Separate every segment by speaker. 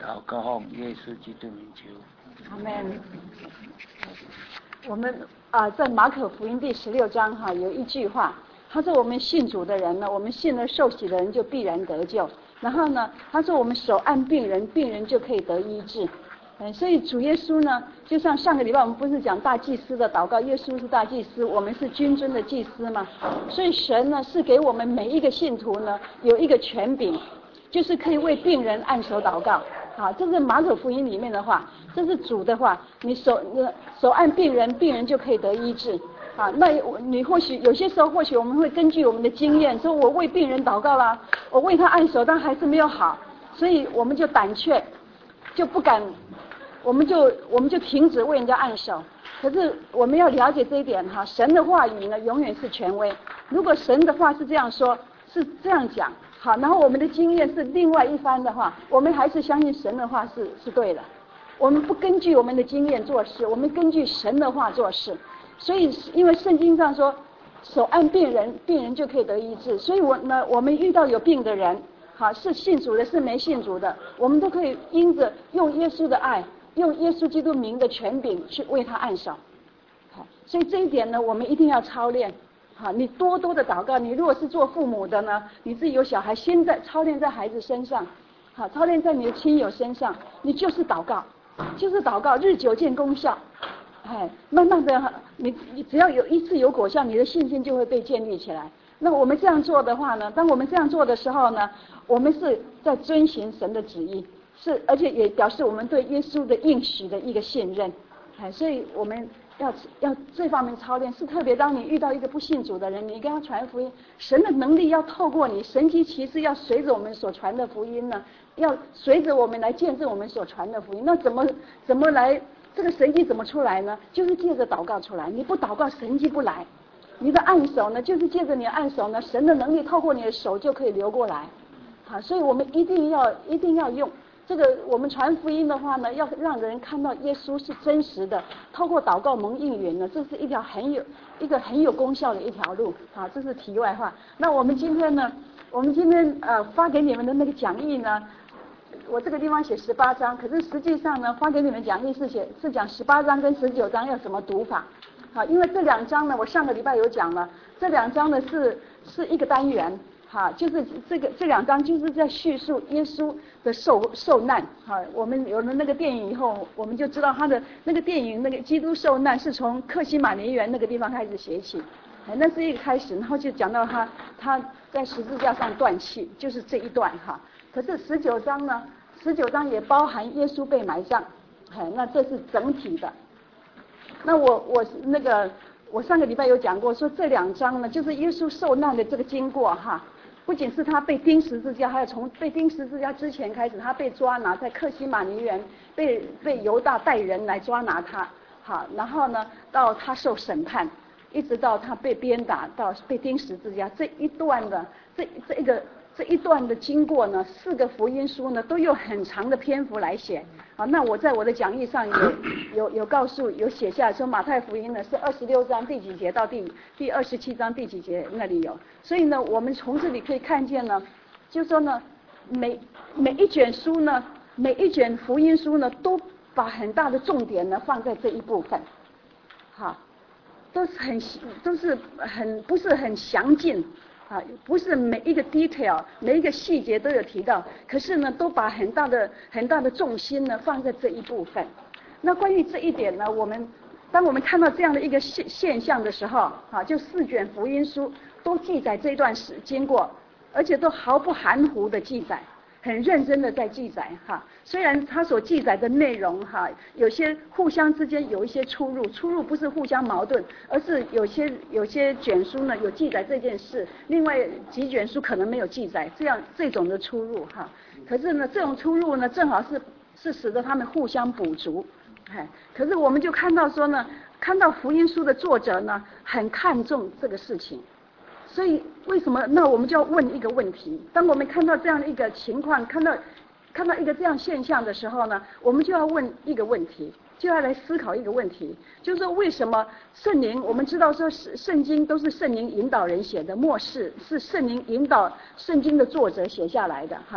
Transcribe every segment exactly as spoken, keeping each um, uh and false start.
Speaker 1: 祷告奉耶稣基督名求。
Speaker 2: 阿们。我们啊，在马可福音第十六章哈、啊、有一句话，他说我们信主的人呢，我们信了受洗的人就必然得救。然后呢，他说我们手按病人，病人就可以得医治。嗯，所以主耶稣呢，就像上个礼拜我们不是讲大祭司的祷告，耶稣是大祭司，我们是君尊的祭司嘛。所以神呢是给我们每一个信徒呢有一个权柄，就是可以为病人按手祷告。好，这是马可福音里面的话，这是主的话，你手手按病人，病人就可以得医治。啊，那你或许有些时候，或许我们会根据我们的经验，说我为病人祷告啦，我为他按手，但还是没有好，所以我们就胆怯，就不敢，我们就我们就停止为人家按手。可是我们要了解这一点哈，神的话语呢永远是权威。如果神的话是这样说，是这样讲，好，然后我们的经验是另外一番的话，我们还是相信神的话是是对的。我们不根据我们的经验做事，我们根据神的话做事。所以因为圣经上说手按病人，病人就可以得医治，所以我呢我们遇到有病的人，好，是信主的是没信主的，我们都可以因着用耶稣的爱，用耶稣基督名的权柄去为他按手。好，所以这一点呢我们一定要操练。好，你多多的祷告，你如果是做父母的呢，你自己有小孩，先在操练在孩子身上，好，操练在你的亲友身上，你就是祷告，就是祷告，日久见功效。哎，慢慢的，你你只要有一次有果效，你的信心就会被建立起来。那我们这样做的话呢，当我们这样做的时候呢，我们是在遵行神的旨意，是而且也表示我们对耶稣的应许的一个信任。哎，所以我们要要这方面操练，是特别当你遇到一个不信主的人，你跟他传福音，神的能力要透过你，神迹奇事要随着我们所传的福音呢，要随着我们来见证我们所传的福音。那怎么怎么来？这个神迹怎么出来呢？就是借着祷告出来。你不祷告，神迹不来。你的按手呢，就是借着你的按手呢，神的能力透过你的手就可以流过来。好，所以我们一定要一定要用这个。我们传福音的话呢，要让人看到耶稣是真实的，透过祷告蒙应允呢，这是一条很有一个很有功效的一条路。好，这是题外话。那我们今天呢，我们今天呃发给你们的那个讲义呢，我这个地方写十八章，可是实际上呢，发给你们讲义是写是讲十八章跟十九章要怎么读法。好，因为这两章呢，我上个礼拜有讲了，这两章呢是是一个单元，哈，就是这个这两章就是在叙述耶稣的受受难。哈，我们有了那个电影以后，我们就知道他的那个电影那个基督受难是从客西马尼园那个地方开始写起，哎，那是一个开始，然后就讲到他他在十字架上断气，就是这一段哈。可是十九章呢，十九章也包含耶稣被埋葬，哎，那这是整体的。那我我那个我上个礼拜有讲过，说这两章呢，就是耶稣受难的这个经过哈，不仅是他被钉十字架，还有从被钉十字架之前开始，他被抓拿在客西马尼园，被被犹大带人来抓拿他，好，然后呢，到他受审判，一直到他被鞭打，到被钉十字架这一段的这这一个。这一段的经过呢，四个福音书呢都用很长的篇幅来写。啊，那我在我的讲义上有有有告诉有写下说马太福音呢是二十六章第几节到第第二十七章第几节那里有。所以呢，我们从这里可以看见呢，就是说呢，每每一卷书呢，每一卷福音书呢，都把很大的重点呢放在这一部分，好，都是很都是很不是很详尽。啊，不是每一个 detail 每一个细节都有提到，可是呢，都把很大的很大的重心呢放在这一部分。那关于这一点呢，我们当我们看到这样的一个现现象的时候，啊，就四卷福音书都记载这段史经过，而且都毫不含糊的记载，很认真的在记载哈。虽然他所记载的内容哈，有些互相之间有一些出入，出入不是互相矛盾，而是有些有些卷书呢有记载这件事，另外几卷书可能没有记载，这样这种的出入哈。可是呢，这种出入呢，正好是是使得他们互相补足。哎，可是我们就看到说呢，看到福音书的作者呢，很看重这个事情。所以为什么？那我们就要问一个问题：当我们看到这样的一个情况，看到看到一个这样现象的时候呢，我们就要问一个问题，就要来思考一个问题，就是说为什么圣灵？我们知道说圣经都是圣灵引导人写的，末世是圣灵引导圣经的作者写下来的哈。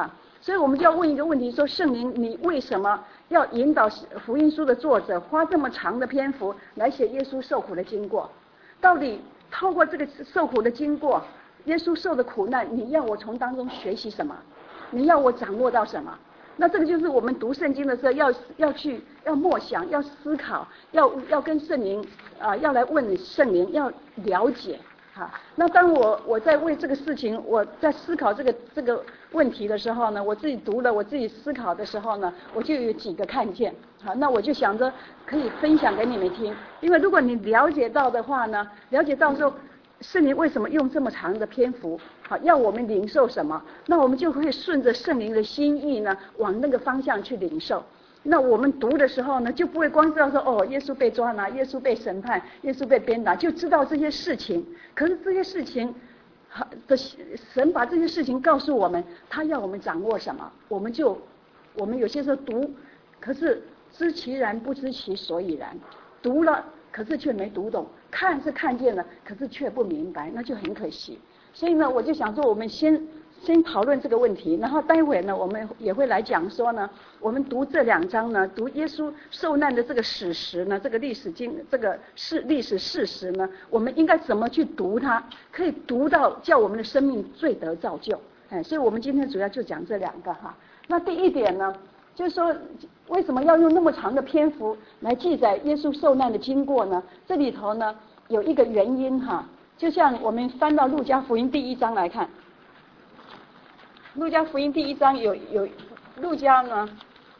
Speaker 2: 所以我们就要问一个问题，说圣灵你为什么要引导福音书的作者花这么长的篇幅来写耶稣受苦的经过？到底透过这个受苦的经过，耶稣受的苦难，你要我从当中学习什么？你要我掌握到什么？那这个就是我们读圣经的时候要要去要默想，要思考，要要跟圣灵啊、呃，要来问圣灵，要了解。好，那当我我在为这个事情，我在思考这个这个问题的时候呢，我自己读了，我自己思考的时候呢，我就有几个看见。好，那我就想着可以分享给你们听，因为如果你了解到的话呢，了解到说圣灵为什么用这么长的篇幅，好，要我们领受什么，那我们就会顺着圣灵的心意呢，往那个方向去领受。那我们读的时候呢，就不会光知道说哦，耶稣被抓拿，耶稣被审判，耶稣被鞭打，就知道这些事情。可是这些事情的神把这些事情告诉我们，他要我们掌握什么，我们就我们有些时候读，可是知其然不知其所以然，读了可是却没读懂，看是看见了，可是却不明白，那就很可惜。所以呢，我就想说，我们先先讨论这个问题，然后待会呢，我们也会来讲说呢，我们读这两章呢，读耶稣受难的这个史实呢，这个历史经，这个是历史事实呢，我们应该怎么去读它，可以读到叫我们的生命最得造就。哎，所以我们今天主要就讲这两个哈。那第一点呢，就是说为什么要用那么长的篇幅来记载耶稣受难的经过呢？这里头呢有一个原因哈，就像我们翻到路加福音第一章来看。路加福音第一章有有路加呢，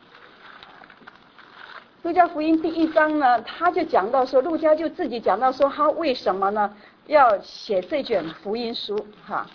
Speaker 2: 路加福音第一章呢，他就讲到说，路加就自己讲到说，他为什么呢要写这卷福音书哈？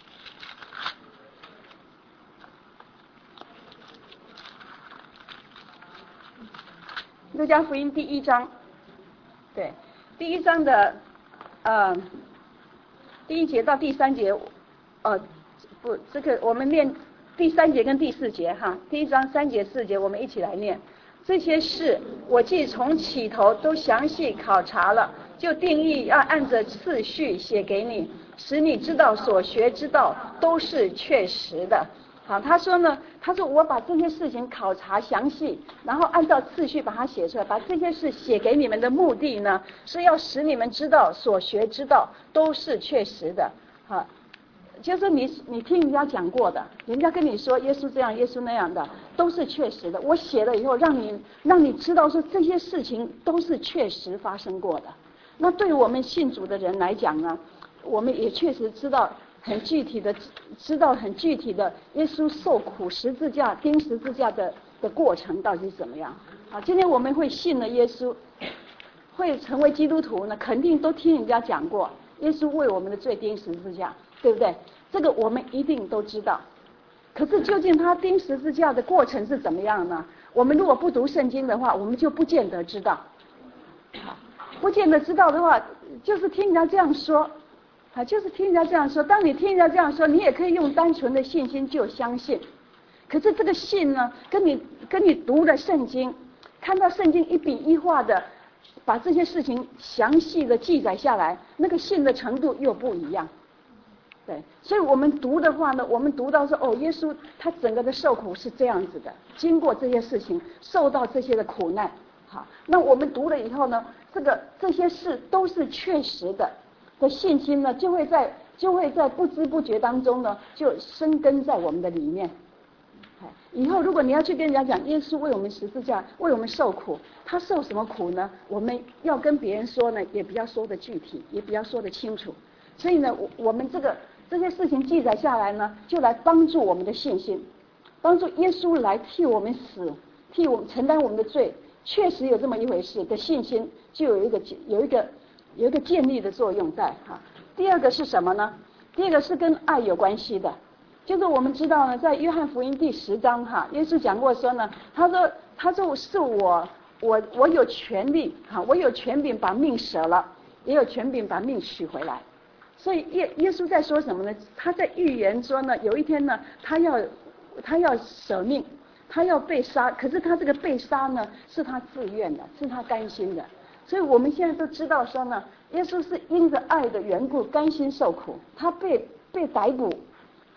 Speaker 2: 路加福音第一章，对，第一章的呃第一节到第三节，呃。不，这个我们念第三节跟第四节哈，第一章三节四节我们一起来念。这些事我既从起头都详细考察了，就定义要按着次序写给你，使你知道所学之道都是确实的。好，他说呢，他说我把这些事情考察详细，然后按照次序把它写出来，把这些事写给你们的目的呢，是要使你们知道所学之道都是确实的。好。就是你你听人家讲过的，人家跟你说耶稣这样耶稣那样的，都是确实的。我写了以后，让你让你知道说这些事情都是确实发生过的。那对于我们信主的人来讲呢，我们也确实知道很具体的，知道很具体的耶稣受苦十字架钉十字架的的过程到底是怎么样。好，今天我们会信了耶稣，会成为基督徒呢，肯定都听人家讲过耶稣为我们的罪钉十字架。对不对？这个我们一定都知道。可是究竟他钉十字架的过程是怎么样呢？我们如果不读圣经的话，我们就不见得知道。不见得知道的话，就是听人家这样说，啊，就是听人家这样说。当你听人家这样说，你也可以用单纯的信心就相信。可是这个信呢，跟你跟你读了圣经，看到圣经一笔一画的把这些事情详细的记载下来，那个信的程度又不一样。对，所以我们读的话呢，我们读到说，哦，耶稣他整个的受苦是这样子的，经过这些事情，受到这些的苦难，好，那我们读了以后呢，这个这些事都是确实的，的信心呢，就会在就会在不知不觉当中呢，就生根在我们的里面。以后如果你要去跟人家讲，耶稣为我们十字架，为我们受苦，他受什么苦呢？我们要跟别人说呢，也不要说的具体，也不要说的清楚。所以呢，我我们这个这些事情记载下来呢，就来帮助我们的信心，帮助耶稣来替我们死，替我们承担我们的罪，确实有这么一回事的信心，就有一个有一个有一个建立的作用在哈。第二个是什么呢？第二个是跟爱有关系的，就是我们知道呢，在约翰福音第十章哈，耶稣讲过说呢，他说他说是我我我有权利哈，我有权柄把命舍了，也有权柄把命取回来。所以耶耶稣在说什么呢？他在预言说呢，有一天呢，他要他要舍命，他要被杀。可是他这个被杀呢，是他自愿的，是他甘心的。所以我们现在都知道说呢，耶稣是因着爱的缘故甘心受苦。他被被逮捕，哈，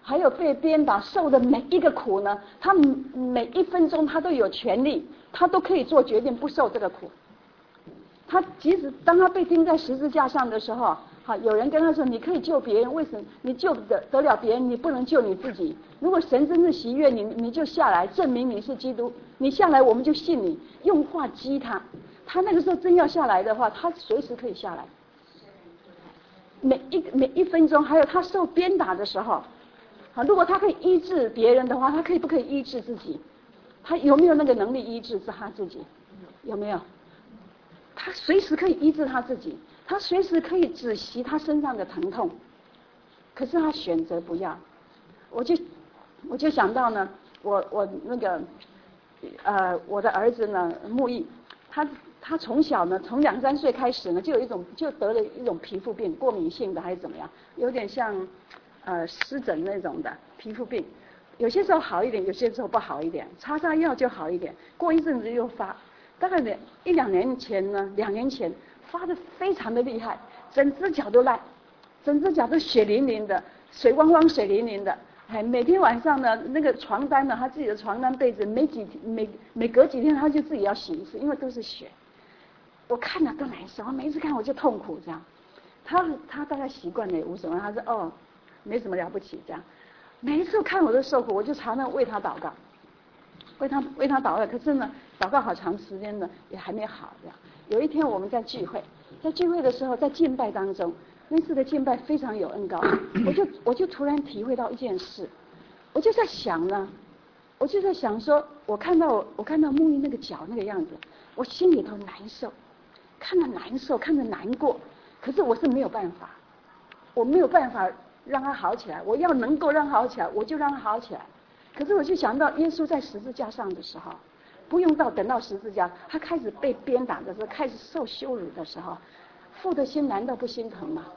Speaker 2: 还有被鞭打受的每一个苦呢，他每一分钟他都有权利，他都可以做决定不受这个苦。他即使当他被钉在十字架上的时候，好，有人跟他说：“你可以救别人，为什么你救得得了别人，你不能救你自己？如果神真是喜悦你，你就下来，证明你是基督。你下来，我们就信你。”用话激他。他那个时候真要下来的话，他随时可以下来。每一每一分钟，还有他受鞭打的时候，好，如果他可以医治别人的话，他可以不可以医治自己？他有没有那个能力医治他自己？有没有？他随时可以医治他自己，他随时可以止息他身上的疼痛，可是他选择不要。我就我就想到呢，我我那个呃我的儿子呢木易，他他从小呢从两三岁开始呢就有一种就得了一种皮肤病，过敏性的还是怎么样，有点像呃湿疹那种的皮肤病，有些时候好一点，有些时候不好一点，擦擦药就好一点，过一阵子又发。大概两一两年前呢，两年前发的非常的厉害，整只脚都烂，整只脚都血淋淋的，水汪汪水淋淋的。哎，每天晚上呢，那个床单呢，他自己的床单被子，每几每每隔几天他就自己要洗一次，因为都是血。我看了都难受，每一次看我就痛苦这样。他他大概习惯了也无所谓，他说哦，没什么了不起这样。每一次看我都受苦，我就常常为他祷告。为他为他祷告，可是呢，祷告好长时间呢，也还没好这样。有一天我们在聚会，在聚会的时候，在敬拜当中，那次的敬拜非常有恩膏，我就我就突然体会到一件事，我就在想呢，我就在想说，我看到我看到木易那个脚那个样子，我心里头难受，看着难受，看着难过，可是我是没有办法，我没有办法让他好起来，我要能够让他好起来，我就让他好起来。可是我就想到耶稣在十字架上的时候，不用到等到十字架，他开始被鞭打的时候，开始受羞辱的时候，父的心难道不心疼吗？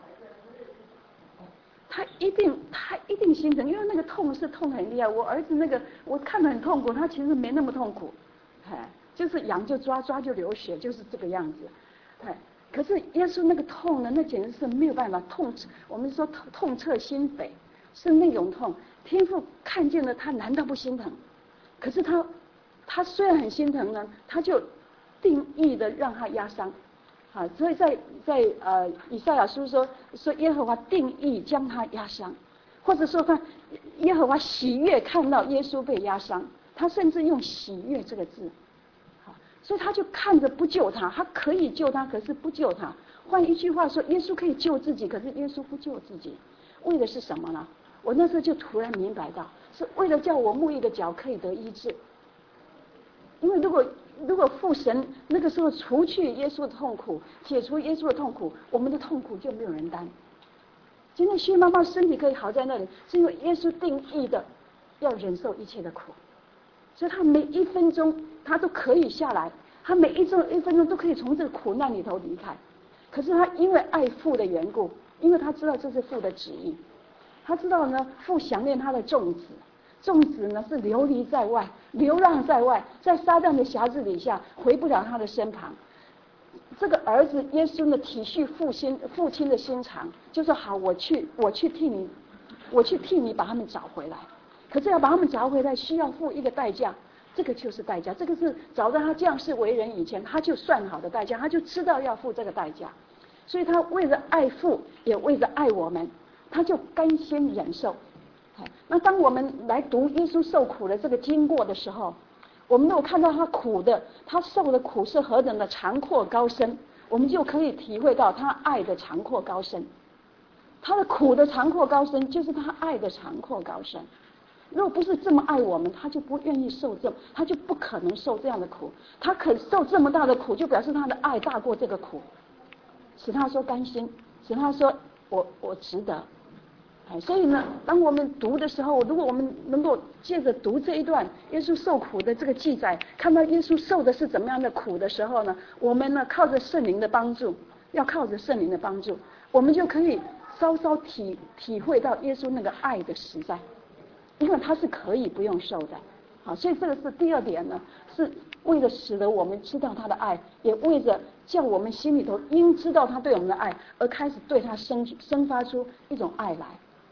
Speaker 2: 他一定他一定心疼，因为那个痛是痛很厉害。我儿子那个我看得很痛苦，他其实没那么痛苦，哎，就是痒就抓，抓就流血，就是这个样子，哎。可是耶稣那个痛呢，那简直是没有办法痛，我们说痛痛彻心扉，是那种痛。天父看见了他，难道不心疼？可是他，他虽然很心疼呢，他就定义的让他压伤，啊，所以在在呃以赛亚书说说耶和华定义将他压伤，或者说看耶和华喜悦看到耶稣被压伤，他甚至用喜悦这个字，好，所以他就看着不救他，他可以救他，可是不救他。换一句话说，耶稣可以救自己，可是耶稣不救自己，为的是什么呢？我那时候就突然明白到，是为了叫我木易的脚可以得医治。因为如果如果父神那个时候除去耶稣的痛苦，解除耶稣的痛苦，我们的痛苦就没有人担。今天薛妈妈身体可以好在那里，是因为耶稣定义的要忍受一切的苦，所以他每一分钟他都可以下来，他每一钟一分钟都可以从这个苦难里头离开。可是他因为爱父的缘故，因为他知道这是父的旨意。他知道呢，父想念他的众子，众子呢是流离在外，流浪在外，在撒旦的辖制底下，回不了他的身旁。这个儿子耶稣呢，体恤父亲父亲的心肠，就说好，我去，我去替你，我去替你把他们找回来。可是要把他们找回来，需要付一个代价，这个就是代价。这个是早在他降世为人以前，他就算好的代价，他就知道要付这个代价，所以他为了爱父，也为了爱我们。他就甘心忍受。那当我们来读耶稣受苦的这个经过的时候，我们如果看到他苦的，他受的苦是何等的长阔高深，我们就可以体会到他爱的长阔高深。他的苦的长阔高深，就是他爱的长阔高深。如果不是这么爱我们，他就不愿意受这，他就不可能受这样的苦。他肯受这么大的苦，就表示他的爱大过这个苦，使他说甘心，使他说我我值得。所以呢，当我们读的时候，如果我们能够借着读这一段耶稣受苦的这个记载，看到耶稣受的是怎么样的苦的时候呢，我们呢靠着圣灵的帮助，要靠着圣灵的帮助，我们就可以稍稍体体会到耶稣那个爱的实在，因为他是可以不用受的。好，所以这个是第二点呢，是为了使得我们知道他的爱，也为着叫我们心里头因知道他对我们的爱，而开始对他生生发出一种爱来。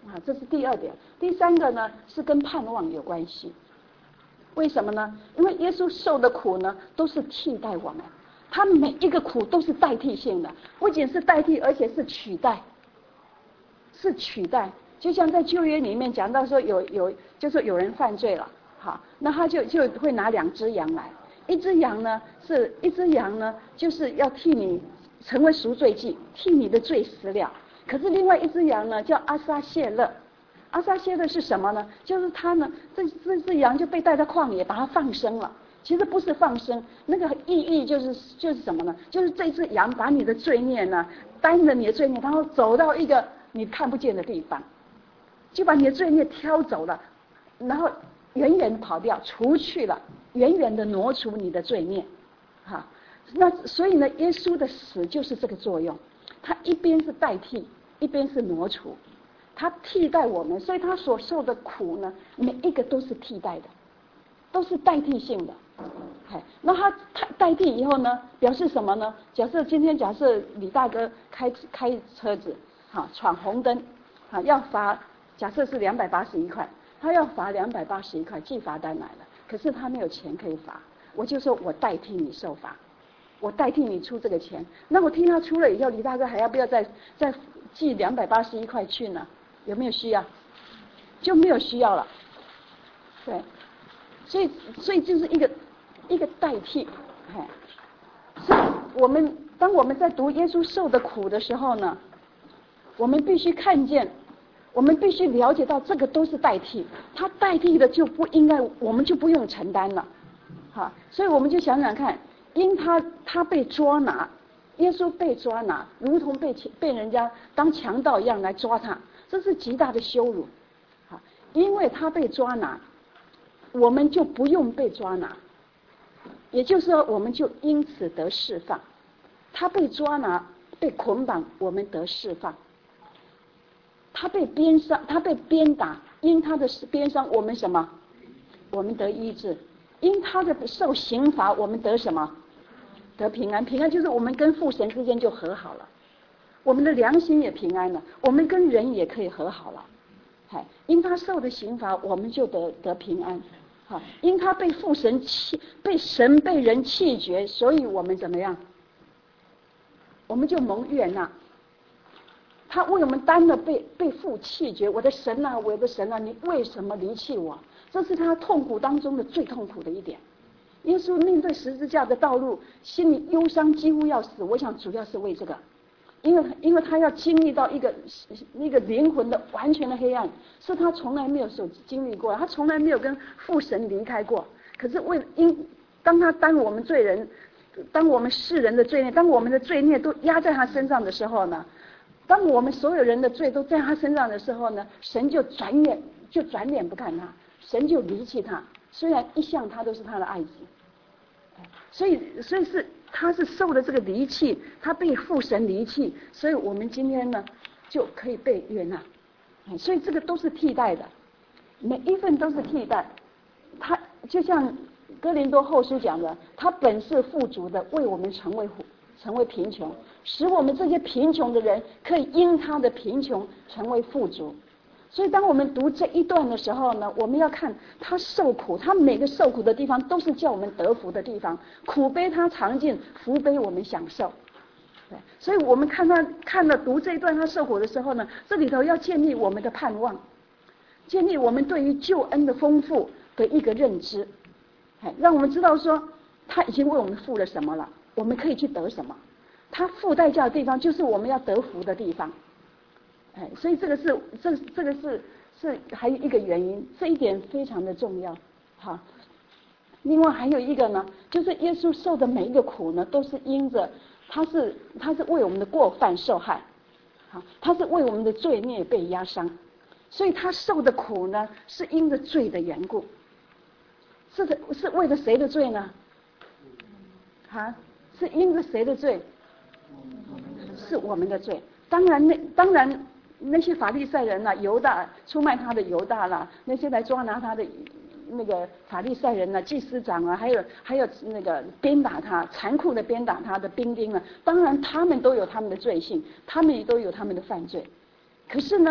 Speaker 2: 啊，这是第二点。第三个呢是跟盼望有关系。为什么呢？因为耶稣受的苦呢都是替代我们，他每一个苦都是代替性的，不仅是代替，而且是取代，是取代。就像在旧约里面讲到说有有就是有人犯罪了，好，那他就就会拿两只羊来，一只羊呢是一只羊呢就是要替你成为赎罪祭，替你的罪死了。可是另外一只羊呢叫阿撒谢勒，阿撒谢勒是什么呢？就是他呢这这只羊就被带到旷野，把它放生了。其实不是放生，那个意义就是就是什么呢？就是这只羊把你的罪孽呢担着你的罪孽，然后走到一个你看不见的地方，就把你的罪孽挑走了，然后远远的跑掉，除去了，远远的挪除你的罪孽，哈。那所以呢，耶稣的死就是这个作用，他一边是代替，一边是挪除，他替代我们，所以他所受的苦呢，每一个都是替代的，都是代替性的。哎，那他他代替以后呢，表示什么呢？假设今天假设李大哥开开车子，哈，闯红灯，哈，要罚，假设是两百八十一块，他要罚两百八十一块，寄罚单来了，可是他没有钱可以罚，我就说我代替你受罚，我代替你出这个钱。那我听他出了以后，李大哥还要不要再再寄两百八十一块去呢？有没有需要？就没有需要了。对，所以所以就是一个一个代替，哎，所以我们当我们在读耶稣受的苦的时候呢，我们必须看见，我们必须了解到这个都是代替，他代替的就不应该，我们就不用承担了，好，所以我们就想想看，因他他被捉拿，耶稣被抓拿，如同被被人家当强盗一样来抓他，这是极大的羞辱，好，因为他被抓拿，我们就不用被抓拿，也就是说我们就因此得释放。他被抓拿被捆绑，我们得释放。他被鞭伤，他被鞭打，因他的鞭伤我们什么？我们得医治。因他的受刑罚我们得什么？得平安。平安就是我们跟父神之间就和好了，我们的良心也平安了，我们跟人也可以和好了。因他受的刑罚我们就得得平安。好，因他被父神弃，被神被人弃绝，所以我们怎么样？我们就蒙悦纳。他为我们担了被被父弃绝，我的神啊，我的神啊，你为什么离弃我？这是他痛苦当中的最痛苦的一点。耶稣面对十字架的道路，心里忧伤，几乎要死。我想主要是为这个，因为因为他要经历到一个那个灵魂的完全的黑暗，是他从来没有所经历过，他从来没有跟父神离开过。可是为因当他当我们罪人，当我们世人的罪孽，当我们的罪孽都压在他身上的时候呢，当我们所有人的罪都在他身上的时候呢，神就转眼就转脸不看他，神就离弃他。虽然一向他都是他的爱子，所以所以是他是受了这个离弃，他被父神离弃，所以我们今天呢就可以被悦纳。所以这个都是替代的，每一份都是替代。他就像哥林多后书讲的，他本是富足的，为我们成为成为贫穷，使我们这些贫穷的人可以因他的贫穷成为富足。所以当我们读这一段的时候呢，我们要看他受苦，他每个受苦的地方都是叫我们得福的地方，苦悲他尝尽，福悲我们享受。对，所以我们看他看了读这一段他受苦的时候呢，这里头要建立我们的盼望，建立我们对于救恩的丰富的一个认知，让我们知道说他已经为我们付了什么了，我们可以去得什么。他付代价的地方就是我们要得福的地方。哎，所以这个是这这个是是还有一个原因，这一点非常的重要。好，另外还有一个呢，就是耶稣受的每一个苦呢，都是因着他是他是为我们的过犯受害，好，他是为我们的罪孽被压伤，所以他受的苦呢，是因着罪的缘故。是的，是为了谁的罪呢？啊，是因着谁的罪？是我们的罪。当然那当然。那些法利赛人呐、啊，犹大出卖他的犹大啦，那些来抓拿他的那个法利赛人呐、啊，祭司长啊，还有还有那个鞭打他、残酷的鞭打他的兵丁啊，当然他们都有他们的罪性，他们也都有他们的犯罪。可是呢，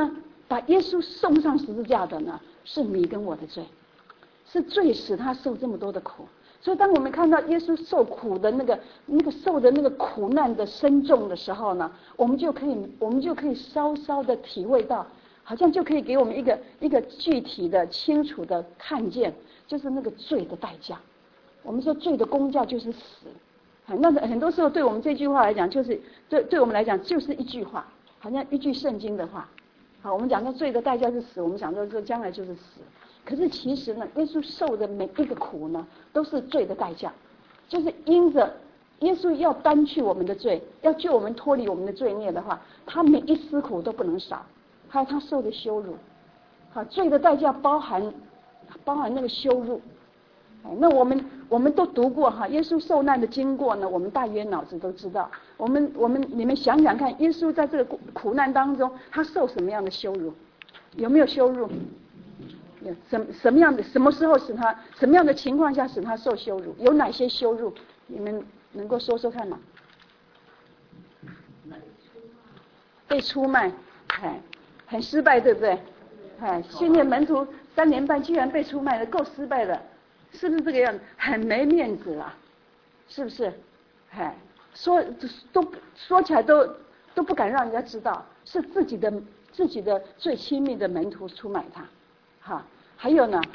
Speaker 2: 把耶稣送上十字架的呢，是你跟我的罪，是罪使他受这么多的苦。所以当我们看到耶稣受苦的那个那个受的那个苦难的深重的时候呢，我们就可以我们就可以稍稍的体会到，好像就可以给我们一个一个具体的清楚的看见，就是那个罪的代价。我们说罪的公价就是死，那很多时候对我们这句话来讲，就是对对我们来讲就是一句话，好像一句圣经的话。好，我们讲到罪的代价是死，我们想到说将来就是死。可是其实呢，耶稣受的每一个苦呢，都是罪的代价，就是因着耶稣要担去我们的罪，要救我们脱离我们的罪孽的话，他每一丝苦都不能少，还有他受的羞辱。好，罪的代价包含包含那个羞辱。那我们我们都读过哈，耶稣受难的经过呢，我们大约脑子都知道。我们我们你们想想看，耶稣在这个苦难当中，他受什么样的羞辱？有没有羞辱？什什么样的什么时候使他什么样的情况下使他受羞辱？有哪些羞辱？你们能够说说看吗？被出卖，哎，很失败，对不对？哎，训练门徒三年半，居然被出卖了，够失败的，是不是这个样子？很没面子啊，是不是？哎，说都说起来都都不敢让人家知道，是自己的自己的最亲密的门徒出卖他，哈。还有呢，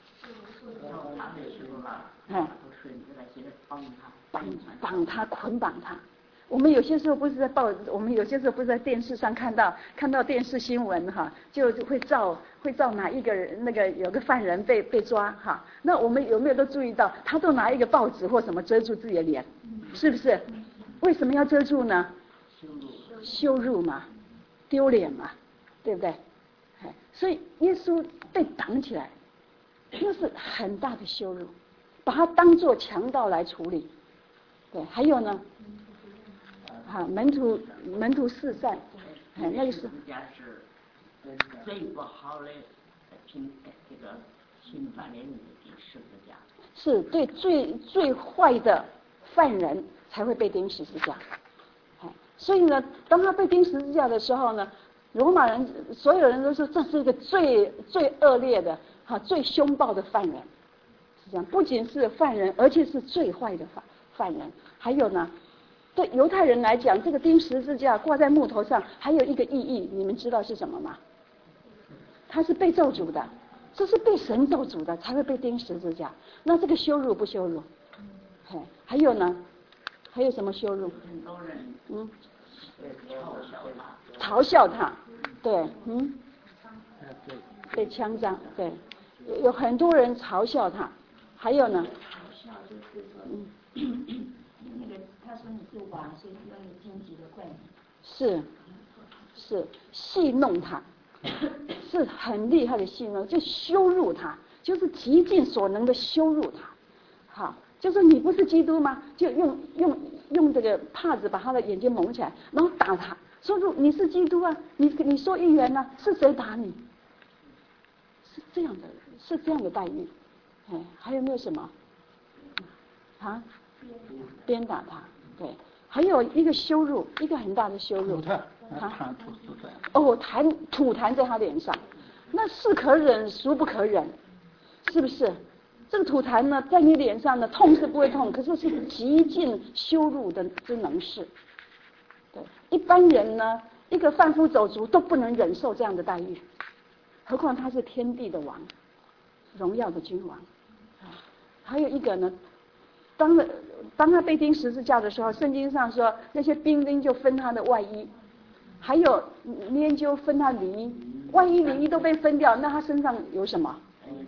Speaker 2: 哎，绑绑他，捆绑他。我们有些时候不是在报，我们有些时候不是在电视上看到看到电视新闻哈，就会照会照哪一个人那个有个犯人被被抓哈，那我们有没有都注意到，他都拿一个报纸或什么遮住自己的脸，是不是？为什么要遮住呢？羞辱嘛，丢脸嘛，对不对？所以耶稣被绑起来，那是很大的羞辱，把他当作强盗来处理。对，还有呢，啊，门徒门徒四散，哎，那个是
Speaker 3: 最不好的平这个侵犯人的十字架，
Speaker 2: 是对最最坏的犯人才会被钉十字架。哎，所以呢，当他被钉十字架的时候呢，罗马人所有人都说这是一个最最恶劣的哈、啊、最凶暴的犯人，是这样。不仅是犯人，而且是最坏的犯犯人。还有呢，对犹太人来讲，这个钉十字架挂在木头上，还有一个意义，你们知道是什么吗？他是被咒诅的，这是被神咒诅的才会被钉十字架。那这个羞辱不羞辱？嘿，还有呢？还有什么羞辱？
Speaker 3: 很多人
Speaker 2: 嗯。
Speaker 3: 嘲笑他，
Speaker 2: 嘲笑他，对，嗯，被枪杖，对，有有很多人嘲笑他，还有呢，
Speaker 3: 嘲笑就是说，嗯，那个他说你是王，所以要你荆棘的怪你，
Speaker 2: 是是戏弄他，是很厉害的戏弄，就羞辱他，就是极尽所能的羞辱他，好。就是你不是基督吗？就用用用这个帕子把他的眼睛蒙起来，然后打他，说你是基督啊，你你说预言呢、啊？是谁打你？是这样的，是这样的待遇。哎，还有没有什么？啊？鞭打他，对，还有一个羞辱，一个很大的羞辱。
Speaker 1: 啊，
Speaker 2: 哦，弹吐痰在他脸上，那是可忍孰不可忍，是不是？这个吐痰呢，在你脸上呢，痛是不会痛，可是是极尽羞辱的之能事。对，一般人呢，一个贩夫走卒都不能忍受这样的待遇，何况他是天地的王，荣耀的君王。还有一个呢，当了当他被钉十字架的时候，圣经上说那些兵丁就分他的外衣，还有研究分他里衣，外衣里衣都被分掉，那他身上有什么？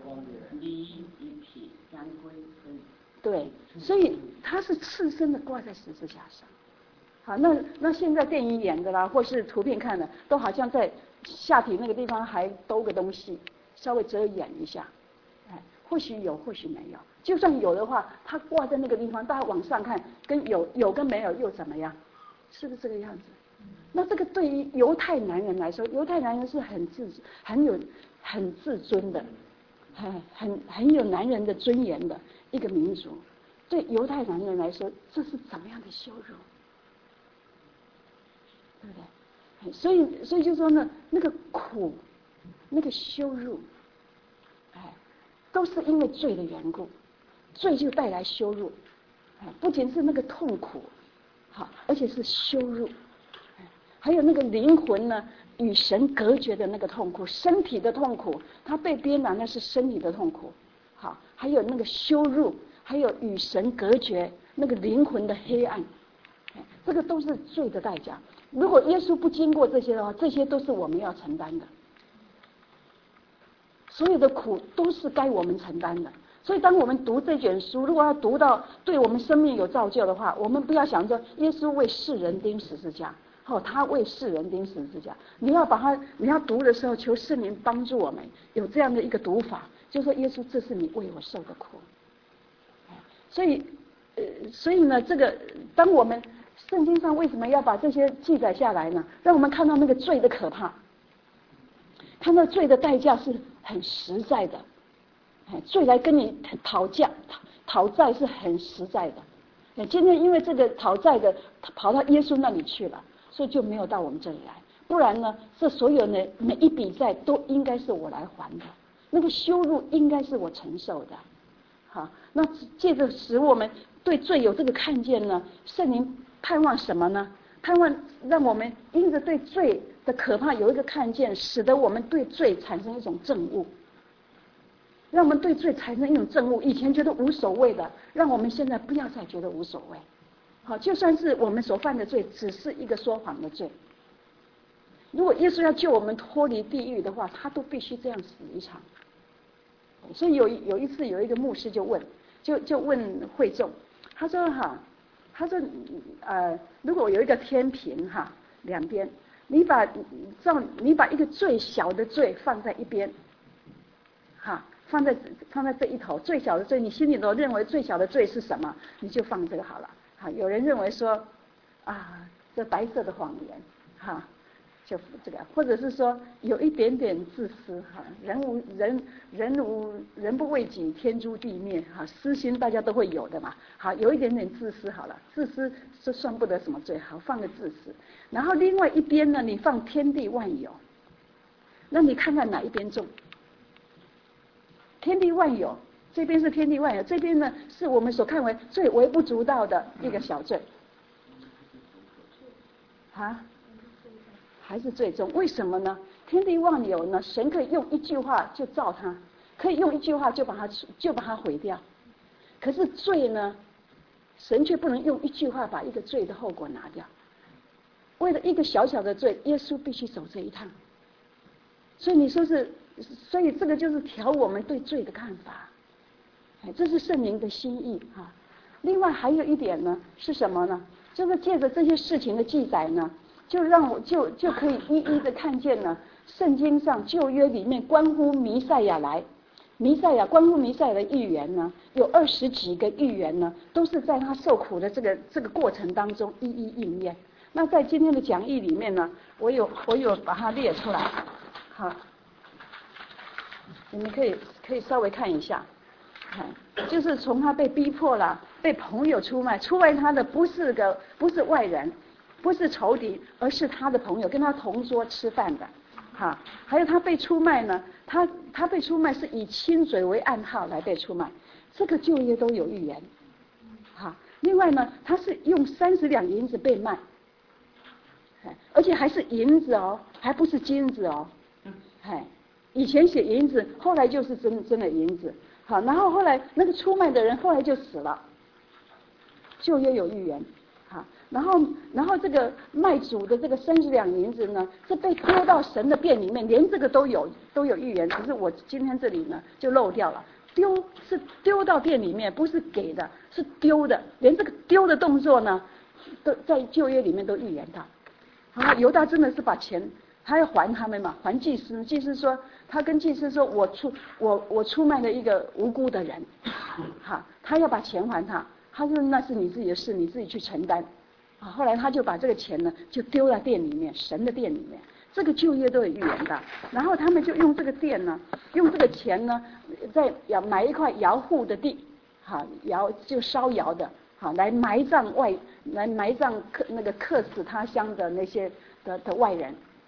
Speaker 2: 对，所以他是赤身的挂在十字架上。好，那那现在电影演的啦，或是图片看的，都好像在下体那个地方还兜个东西，稍微遮掩一下。哎，或许有，或许没有。就算有的话，他挂在那个地方，大家往上看，跟有有跟没有又怎么样？是不是这个样子？那这个对于犹太男人来说，犹太男人是很自很有很自尊的，很很很有男人的尊严的一个民族。对犹太男人来说，这是怎么样的羞辱？对不对？所以所以就说呢，那个苦那个羞辱，哎，都是因为罪的缘故，罪就带来羞辱，哎，不仅是那个痛苦，好，而且是羞辱，哎，还有那个灵魂呢与神隔绝的那个痛苦，身体的痛苦，他被鞭打那是身体的痛苦，好，还有那个羞辱，还有与神隔绝那个灵魂的黑暗，哎，这个都是罪的代价。如果耶稣不经过这些的话，这些都是我们要承担的。所有的苦都是该我们承担的。所以当我们读这卷书，如果要读到对我们生命有造就的话，我们不要想着耶稣为世人钉十字架，哦，他为世人钉十字架。你要把它，你要读的时候，求圣灵帮助我们有这样的一个读法，就说耶稣，这是你为我受的苦。所以，呃，所以呢，这个当我们圣经上为什么要把这些记载下来呢？让我们看到那个罪的可怕，看到罪的代价是很实在的。哎，罪来跟你讨价讨讨债是很实在的。哎，今天因为这个讨债的跑到耶稣那里去了，所以就没有到我们这里来。不然呢，这所有的每一笔债都应该是我来还的，那个羞辱应该是我承受的。好，那借着使我们对罪有这个看见呢，圣灵盼望什么呢？盼望让我们因着对罪的可怕有一个看见，使得我们对罪产生一种憎恶，让我们对罪产生一种憎恶。以前觉得无所谓的，让我们现在不要再觉得无所谓。好，就算是我们所犯的罪只是一个说谎的罪，如果耶稣要救我们脱离地狱的话，他都必须这样死一场。所以有有一次有一个牧师就问，就就问会众，他说哈，他说呃，如果有一个天平哈，两边，你把照你把一个最小的罪放在一边，哈，放在放在这一头，最小的罪，你心里头认为最小的罪是什么，你就放这个好了。哈，有人认为说啊，这白色的谎言，哈。就这个，或者是说有一点点自私哈，人无人人无人不为己，天诛地灭哈，私心大家都会有的嘛。好，有一点点自私好了，自私是算不得什么罪，好放个自私。然后另外一边呢，你放天地万有，那你看看哪一边重？天地万有，这边是天地万有，这边呢是我们所看为最微不足道的一个小罪，啊？还是最终，为什么呢？天地万有呢，神可以用一句话就造它，可以用一句话就把它就把它毁掉。可是罪呢，神却不能用一句话把一个罪的后果拿掉。为了一个小小的罪，耶稣必须走这一趟。所以你说是，所以这个就是调我们对罪的看法。哎，这是圣灵的心意啊。另外还有一点呢，是什么呢？就是借着这些事情的记载呢。就让我就就可以一一的看见呢，圣经上旧约里面关乎弥赛亚来，弥赛亚关乎弥赛亚的预言呢，有二十几个预言呢，都是在他受苦的这个这个过程当中一一应验。那在今天的讲义里面呢，我有我有把它列出来，好，你们可以可以稍微看一下，看，就是从他被逼迫了，被朋友出卖，出卖他的不是个不是外人。不是仇敌，而是他的朋友，跟他同桌吃饭的，哈。还有他被出卖呢，他他被出卖是以亲嘴为暗号来被出卖，这个旧约都有预言，哈。另外呢，他是用三十两银子被卖，而且还是银子哦，还不是金子哦，哎，以前写银子，后来就是真真的银子，好，然后后来那个出卖的人后来就死了，旧约有预言。好，然后，然后这个卖主的这个三十两银子呢，是被丢到神的殿里面，连这个都有都有预言，可是我今天这里呢就漏掉了。丢是丢到殿里面，不是给的，是丢的，连这个丢的动作呢，都在旧约里面都预言到。好，犹大真的是把钱，他要还他们嘛，还祭司。祭司说，他跟祭司说，我出我我出卖了一个无辜的人，好，他要把钱还他。他说那是你自己的事，你自己去承担。啊，后来他就把这个钱呢，就丢在殿里面，神的殿里面。这个旧约都有预言的。然后他们就用这个殿呢，用这个钱呢，在要买一块窑户的地，好，窑就烧窑的，好，来埋葬外，来埋葬克那个客死他乡的那些的的外人。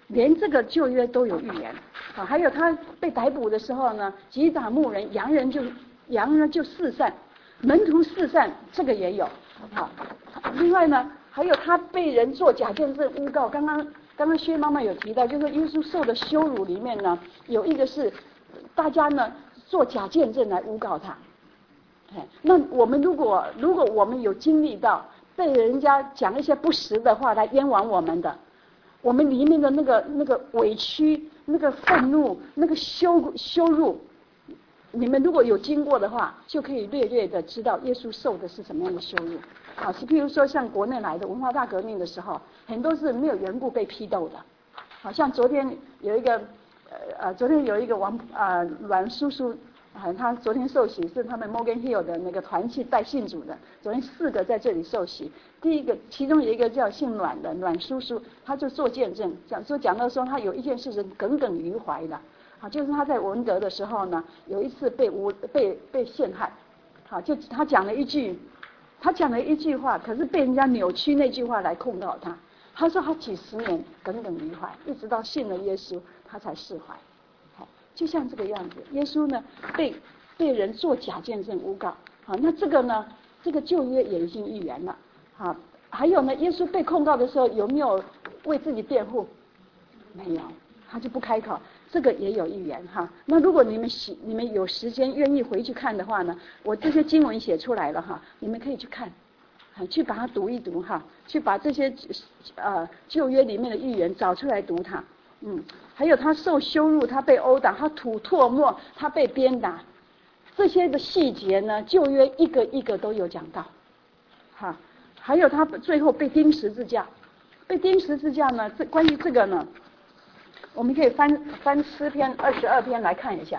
Speaker 2: 连这个旧约都有预言啊。还有他被逮捕的时候呢，击打牧人，羊人就羊呢就四散，门徒四散，这个也有啊。另外呢，还有他被人做假见证诬告，刚刚刚刚薛妈妈有提到，就是耶稣受的羞辱里面呢，有一个是大家呢做假见证来诬告他。那我们如果如果我们有经历到被人家讲一些不实的话来冤枉我们的，我们里面的那个那个委屈、那个愤怒、那个羞羞辱，你们如果有经过的话，就可以略略的知道耶稣受的是什么样的羞辱。啊，是譬如说像国内来的文化大革命的时候，很多是没有缘故被批斗的。好像昨天有一个呃呃，昨天有一个王啊阮叔叔。啊，他昨天受洗是他们 Morgan Hill 的那个团契带信主的，昨天四个在这里受洗。第一个，其中有一个叫姓阮的阮叔叔，他就做见证，讲说讲到说他有一件事是耿耿于怀的，啊，就是他在文德的时候呢，有一次被诬被被陷害，好，就他讲了一句，他讲了一句话，可是被人家扭曲那句话来控告他。他说他几十年耿耿于怀，一直到信了耶稣，他才释怀。就像这个样子，耶稣呢被被人做假见证诬告，好，那这个呢，这个旧约也已经预言了，好，还有呢，耶稣被控告的时候有没有为自己辩护？没有，他就不开口，这个也有预言哈。那如果你们喜你们有时间愿意回去看的话呢，我这些经文写出来了哈，你们可以去看，啊，去把它读一读哈，去把这些呃旧约里面的预言找出来读它。嗯，还有他受羞辱，他被殴打，他吐唾沫，他被鞭打，这些的细节呢，旧约一个一个都有讲到，哈，还有他最后被钉十字架，被钉十字架呢，这关于这个呢，我们可以翻翻诗篇二十二篇来看一下。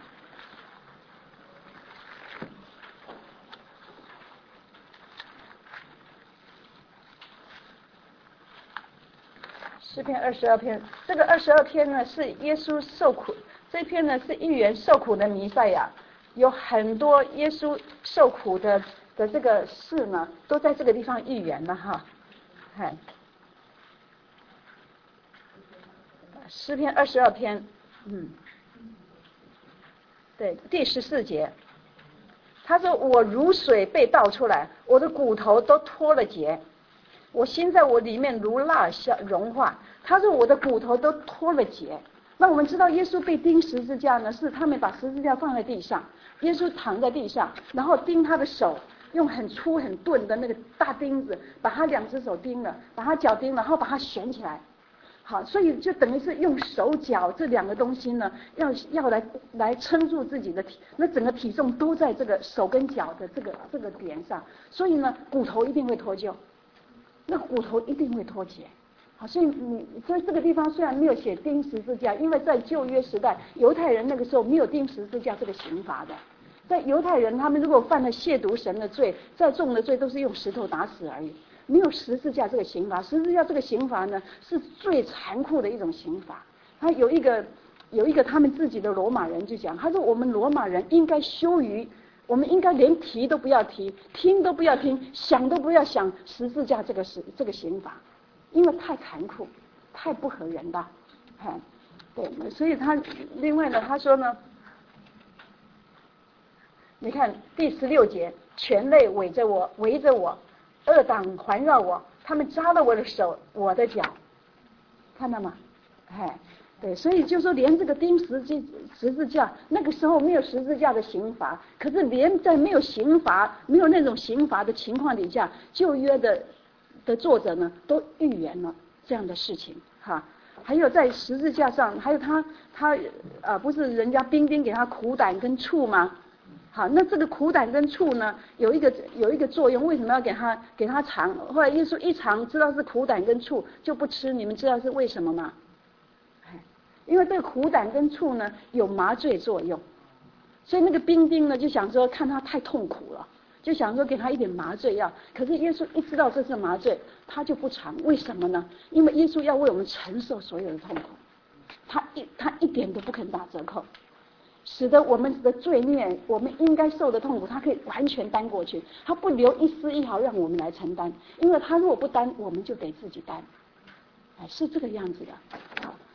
Speaker 2: 诗篇二十二篇，这个二十二篇呢是耶稣受苦，这篇呢是预言受苦的弥赛亚，有很多耶稣受苦的的这个事呢，都在这个地方预言了哈。嗨，诗篇二十二篇，嗯，对，第十四节，他说我如水被倒出来，我的骨头都脱了节。我心在我里面如蜡消融化，他说我的骨头都脱了节。那我们知道耶稣被钉十字架呢，是他们把十字架放在地上，耶稣躺在地上，然后钉他的手，用很粗很钝的那个大钉子把他两只手钉了，把他脚钉了，然后把他悬起来。好，所以就等于是用手脚这两个东西呢，要要来来撑住自己的体，那整个体重都在这个手跟脚的这个这个点上，所以呢，骨头一定会脱臼。那骨头一定会脱节，好，所以你所以这个地方虽然没有写钉十字架，因为在旧约时代，犹太人那个时候没有钉十字架这个刑罚的，在犹太人他们如果犯了亵渎神的罪，再重的罪都是用石头打死而已，没有十字架这个刑罚。十字架这个刑罚呢，是最残酷的一种刑罚。他有一个有一个他们自己的罗马人就讲，他说我们罗马人应该羞于。我们应该连提都不要提，听都不要听，想都不要想十字架这个是这个刑罚，因为太残酷，太不合人道，哎，对，所以他另外呢，他说呢，你看第十六节，全类围着我，围着我，恶党环绕我，他们扎了我的手，我的脚，看到吗？哎。对，所以就说连这个钉十字十字架，那个时候没有十字架的刑罚，可是连在没有刑罚、没有那种刑罚的情况底下，旧约的的作者呢，都预言了这样的事情哈。还有在十字架上，还有他他呃，不是人家兵丁给他苦胆跟醋吗？好，那这个苦胆跟醋呢，有一个有一个作用，为什么要给他给他尝？后来耶稣一尝，知道是苦胆跟醋，就不吃。你们知道是为什么吗？因为这个苦胆跟醋呢有麻醉作用，所以那个兵丁呢就想说看他太痛苦了，就想说给他一点麻醉药。可是耶稣一知道这是麻醉，他就不尝。为什么呢？因为耶稣要为我们承受所有的痛苦，他一他一点都不肯打折扣，使得我们的罪孽，我们应该受的痛苦，他可以完全担过去，他不留一丝一毫让我们来承担。因为他如果不担，我们就得自己担。哎，是这个样子的。好。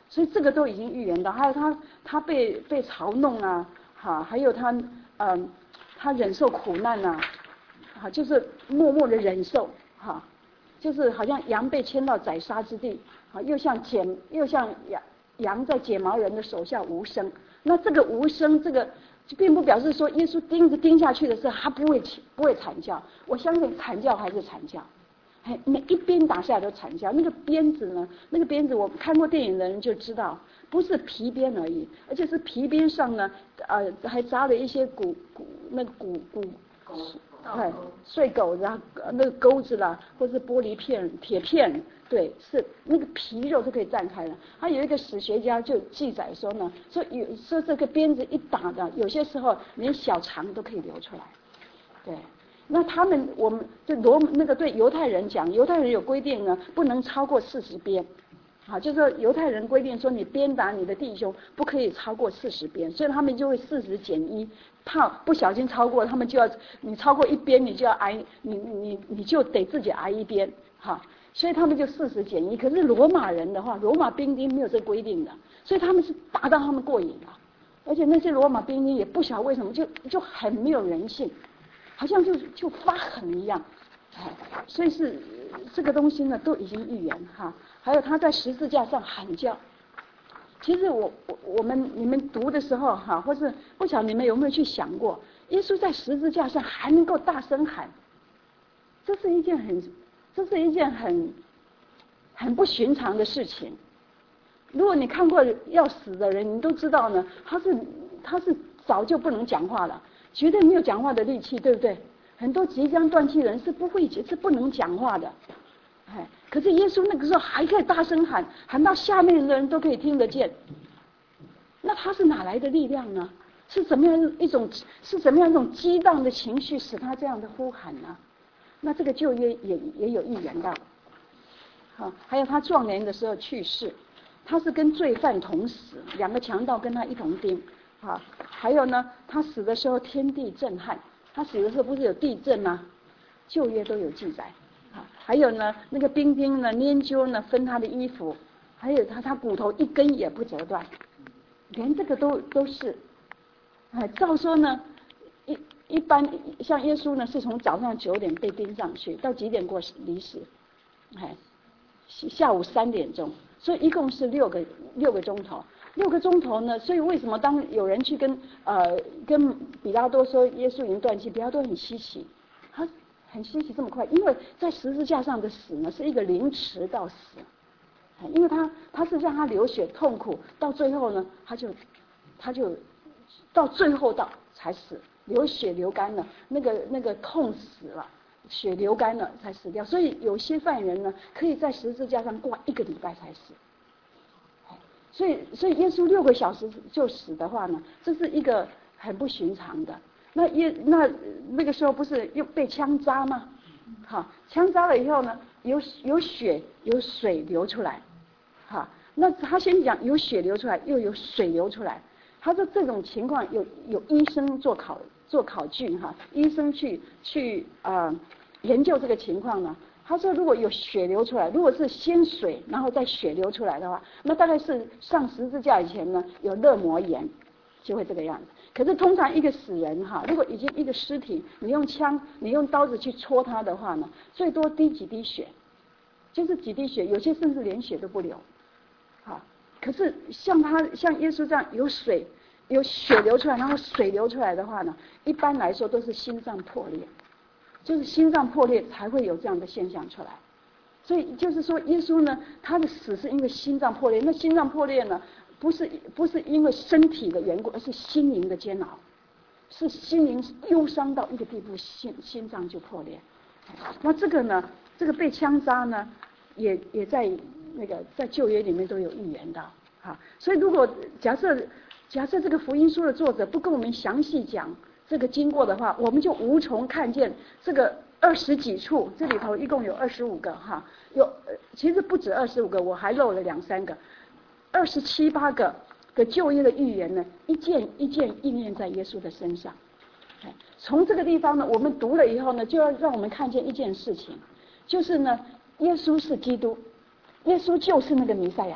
Speaker 2: 所以这个都已经预言到。还有他他被被嘲弄啊，哈，还有他嗯、呃、他忍受苦难啊，哈，就是默默的忍受哈，就是好像羊被牵到宰杀之地，啊，又像剪又像羊羊在剪毛人的手下无声。那这个无声，这个并不表示说耶稣钉子钉下去的时候他不会不会惨叫，我相信惨叫还是惨叫。每一鞭打下来都惨叫，那个鞭子呢？那个鞭子，我看过电影的人就知道，不是皮鞭而已，而且是皮鞭上呢，呃，还扎了一些骨骨那个骨骨，哎，碎狗子啊，那个钩子啦，或是玻璃片、铁片，对，是那个皮肉都可以绽开的。还有一个史学家就记载说呢，说有说这个鞭子一打的，有些时候连小肠都可以流出来，对。那他们，我们对罗那个对犹太人讲，犹太人有规定呢，不能超过四十鞭，啊，就是说犹太人规定说你鞭打你的弟兄不可以超过四十鞭，所以他们就会四十减一，怕不小心超过，他们就要你超过一鞭，你就要挨你你你就得自己挨一鞭，哈，所以他们就四十减一。可是罗马人的话，罗马兵丁没有这规定的，所以他们是打到他们过瘾了，而且那些罗马兵丁也不晓得为什么就就很没有人性。好像就就发狠一样，哎，所以是这个东西呢都已经预言哈。还有他在十字架上喊叫，其实我我我们你们读的时候哈，或是不晓得你们有没有去想过，耶稣在十字架上还能够大声喊，这是一件很这是一件很很不寻常的事情。如果你看过要死的人，你都知道呢，他是他是早就不能讲话了。绝对没有讲话的力气，对不对？很多即将断气的人是不会是不能讲话的，哎，可是耶稣那个时候还可以大声喊，喊到下面的人都可以听得见。那他是哪来的力量呢？是怎么样一种是怎么样一种激荡的情绪使他这样的呼喊呢？那这个旧约也也有预言到，好，还有他壮年的时候去世，他是跟罪犯同死，两个强盗跟他一同钉。啊，还有呢，他死的时候天地震撼，他死的时候不是有地震吗？旧约都有记载。啊，还有呢，那个兵丁呢，研究呢，分他的衣服，还有他他骨头一根也不折断，连这个都都是。哎，照说呢，一一般像耶稣呢，是从早上九点被钉上去，到几点过离世？哎，下午三点钟，所以一共是六个六个钟头。六个钟头呢，所以为什么当有人去跟呃跟比拉多说耶稣已经断气，比拉多很稀奇，他很稀奇这么快，因为在十字架上的死呢是一个凌迟到死，因为他他是让他流血痛苦，到最后呢他就他就到最后到才死，流血流干了，那个那个痛死了，血流干了才死掉，所以有些犯人呢可以在十字架上挂一个礼拜才死。所以，所以耶稣六个小时就死的话呢，这是一个很不寻常的。那耶那那个时候不是又被枪扎吗？好，枪扎了以后呢，有有血有水流出来，好，那他先讲有血流出来，又有水流出来。他说这种情况有有医生做考做考据哈，医生去去呃研究这个情况呢。他说如果有血流出来，如果是先水然后再血流出来的话，那大概是上十字架以前呢有热膜炎，就会这个样子。可是通常一个死人哈，如果已经一个尸体，你用枪你用刀子去戳他的话呢，最多滴几滴血，就是几滴血，有些甚至连血都不流。好，可是像他像耶稣这样有水有血流出来，然后水流出来的话呢，一般来说都是心脏破裂。就是心脏破裂才会有这样的现象出来，所以就是说耶稣呢，他的死是因为心脏破裂。那心脏破裂呢，不是不是因为身体的缘故，而是心灵的煎熬，是心灵忧伤到一个地步，心心脏就破裂。那这个呢，这个被枪杀呢，也也在那个在旧约里面都有预言到。哈，所以如果假设假设这个福音书的作者不跟我们详细讲这个经过的话，我们就无从看见这个二十几处，这里头一共有二十五个哈，有其实不止二十五个，我还漏了两三个，二十七八个的旧约的预言呢，一件一件应验在耶稣的身上。从这个地方呢，我们读了以后呢，就要让我们看见一件事情，就是呢，耶稣是基督，耶稣就是那个弥赛亚，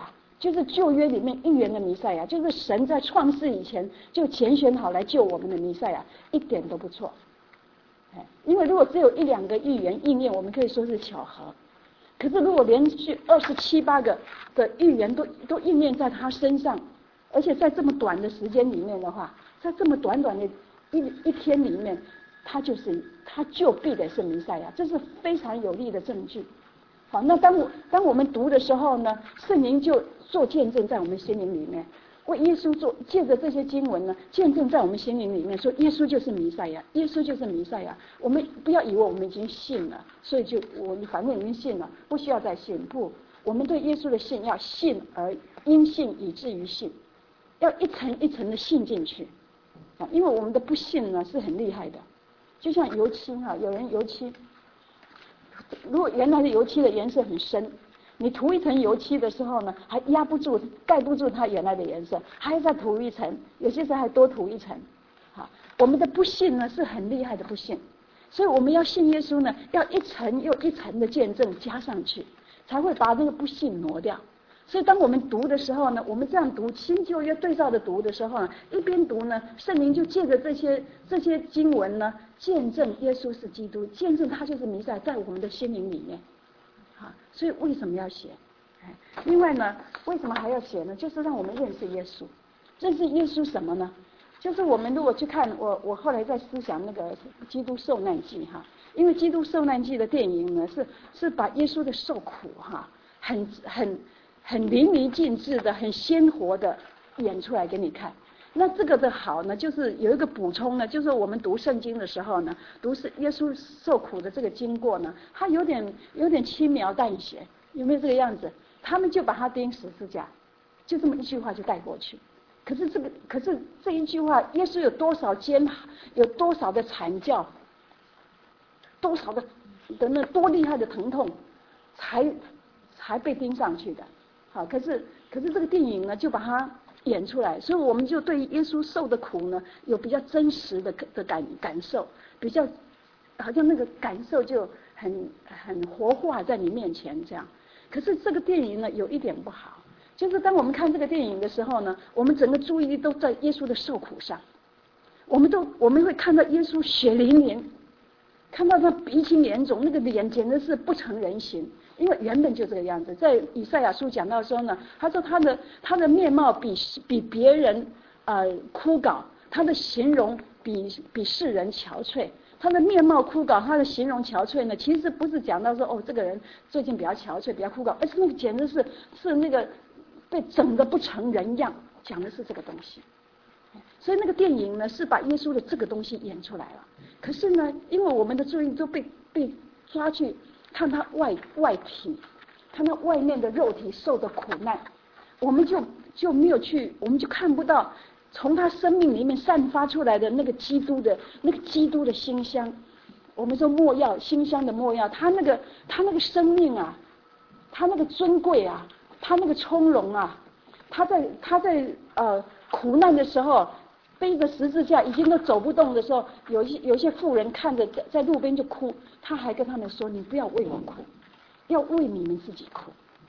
Speaker 2: 就是旧约里面预言的弥赛亚，就是神在创世以前就拣选好来救我们的弥赛亚，一点都不错。哎，因为如果只有一两个预言应验，我们可以说是巧合。可是如果连续二十七八个的预言都都应验在他身上，而且在这么短的时间里面的话，在这么短短的一一天里面，他就是他就必得是弥赛亚，这是非常有力的证据。好，那当我当我们读的时候呢，圣灵就做见证在我们心灵里面，为耶稣做，借着这些经文呢，见证在我们心灵里面，说耶稣就是弥赛亚，耶稣就是弥赛亚。我们不要以为我们已经信了，所以就我们反正已经信了，不需要再信。不，我们对耶稣的信要信而因信以至于信，要一层一层的信进去啊，因为我们的不信呢是很厉害的，就像油漆哈，有人油漆。如果原来的油漆的颜色很深，你涂一层油漆的时候呢，还压不住、盖不住它原来的颜色，还要再涂一层，有些时候还多涂一层。好，我们的不信呢是很厉害的不信，所以我们要信耶稣呢，要一层又一层的见证加上去，才会把这个不信挪掉。所以当我们读的时候呢，我们这样读新旧约对照的读的时候呢，一边读呢，圣灵就借着这些这些经文呢，见证耶稣是基督，见证他就是弥赛亚，在我们的心灵里面。好，所以为什么要写？哎，另外呢，为什么还要写呢？就是让我们认识耶稣。认识耶稣什么呢？就是我们如果去看我我后来在思想那个基督受难记哈，因为基督受难记的电影呢是是把耶稣的受苦哈，很很。很淋漓尽致的、很鲜活的演出来给你看。那这个的好呢，就是有一个补充呢，就是我们读圣经的时候呢，读是耶稣受苦的这个经过呢，它有点有点轻描淡写，有没有这个样子？他们就把它钉十字架，就这么一句话就带过去。可是这个，可是这一句话，耶稣有多少煎，有多少的惨叫，多少的的那多厉害的疼痛，才才被钉上去的。好，可是可是这个电影呢，就把它演出来，所以我们就对耶稣受的苦呢，有比较真实的的感感受，比较好像那个感受就很很活化在你面前这样。可是这个电影呢，有一点不好，就是当我们看这个电影的时候呢，我们整个注意力都在耶稣的受苦上，我们都我们会看到耶稣血淋淋，看到他鼻青脸肿，那个脸简直是不成人形。因为原本就这个样子，在以赛亚书讲到说呢，他说他的他的面貌比比别人呃枯槁，他的形容比比世人憔悴。他的面貌枯槁，他的形容憔悴呢，其实不是讲到说哦这个人最近比较憔悴、比较枯槁，而是那个简直是是那个被整个不成人样，讲的是这个东西。所以那个电影呢是把耶稣的这个东西演出来了。可是呢，因为我们的注意都被被抓去。看他外外体，看他外面的肉体受的苦难，我们就就没有去，我们就看不到从他生命里面散发出来的那个基督的那个基督的馨香。我们说没药，馨香的没药，他那个他那个生命啊，他那个尊贵啊，他那个从容啊，他在他在呃苦难的时候。背着十字架已经都走不动的时候，有些有些妇人看着在路边就哭，他还跟他们说：“你不要为我哭，要为你们自己哭。”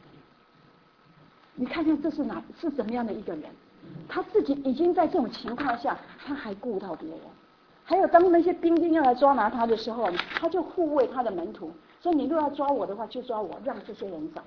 Speaker 2: 你看看这是哪是怎么样的一个人？他自己已经在这种情况下，他还顾到别人。还有当那些兵丁要来抓拿他的时候，他就护卫他的门徒，说：“你若要抓我的话，就抓我，让这些人走。”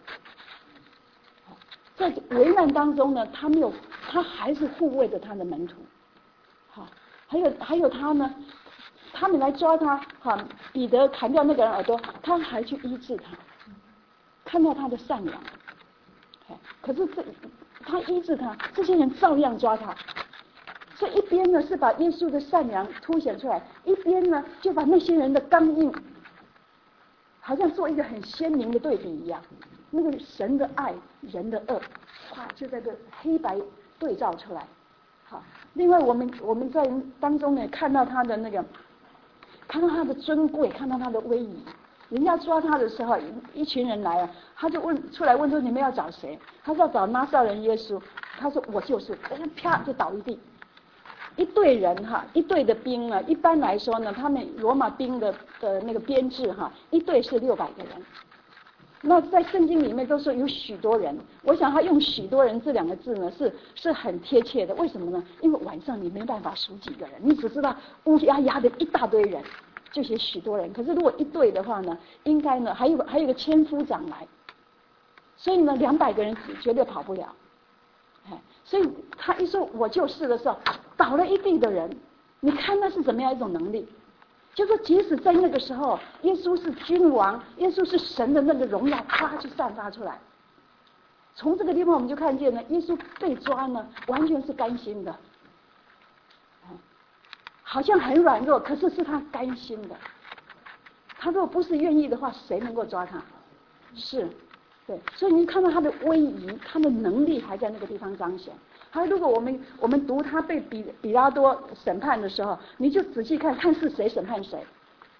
Speaker 2: 在危难当中呢，他没有，他还是护卫着他的门徒。还有还有他呢，他们来抓他，哈，彼得砍掉那个人耳朵，他还去医治他，看到他的善良，可是这他医治他，这些人照样抓他，所以一边呢是把耶稣的善良凸显出来，一边呢就把那些人的刚硬，好像做一个很鲜明的对比一样，那个神的爱，人的恶，哇，就在这黑白对照出来。好，另外我们我们在当中呢看到他的那个，看到他的尊贵，看到他的威仪。人家抓他的时候，一群人来了，他就问出来问说：“你们要找谁？”他说：“要找拿撒勒人耶稣。”他说：“我就是。”啪就倒一地。一队人哈，一队的兵呢，一般来说呢，他们罗马兵的的那个编制哈，一队是六百个人， 那在圣经里面都说有许多人，我想他用许多人这两个字呢是是很贴切的。为什么呢？因为晚上你没办法数几个人，你只知道乌压压的一大堆人，就写许多人。可是如果一对的话呢，应该呢还有还有一个千夫长来，所以呢两百个人绝对跑不了。哎，所以他一说我就是的时候，倒了一地的人，你看那是怎么样一种能力？就说即使在那个时候，耶稣是君王，耶稣是神的那个荣耀，啪就散发出来。从这个地方我们就看见呢，耶稣被抓呢，完全是甘心的，好像很软弱，可是是他甘心的。他如果不是愿意的话，谁能够抓他？是，对，所以你看到他的威仪，他的能力还在那个地方彰显。还有，如果我们我们读他被比比拉多审判的时候，你就仔细看看是谁审判谁。